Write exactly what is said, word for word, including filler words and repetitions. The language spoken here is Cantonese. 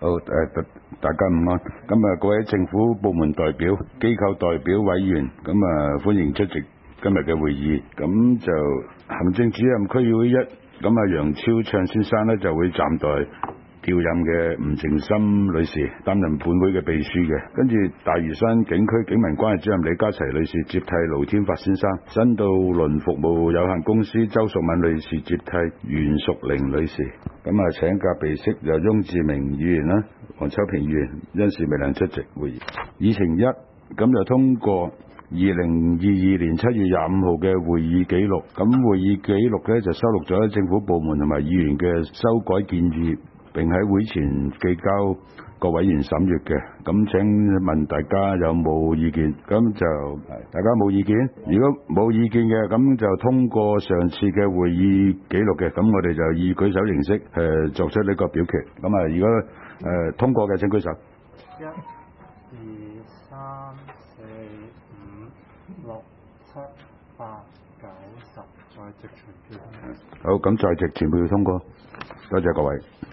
好誒，大大家午安。咁啊，各位政府部門代表、機構代表、委員，咁啊歡迎出席今日嘅會議。咁就行政主任區議會一，咁啊楊超暢先生咧就會暫代調任嘅吳靜心女士擔任本會嘅秘書嘅，跟住大嶼山警區警民關係主任李嘉齊女士接替盧天發先生，新渡輪服務有限公司周淑敏女士接替袁淑玲女士。咁啊請假備悉由翁志明議員啦、黃秋平議員因事未能出席會議。議程一，咁就通過二零二二年七月廿五號嘅會議記錄，咁會議記錄咧就收錄咗政府部門同埋議員嘅修改建議，並喺會前寄交各委員審閱嘅。咁請問大家有冇意見？咁就大家冇意見。如果冇意見嘅，咁就通過上次嘅會議記錄嘅。咁我哋就以舉手形式誒、呃、作出呢個表決。咁啊，如果誒、呃、通過嘅請舉手。 一、二、三、四、五、六、七、八、九、十，在席全票通過。 好，咁在席全票通過。多謝各位。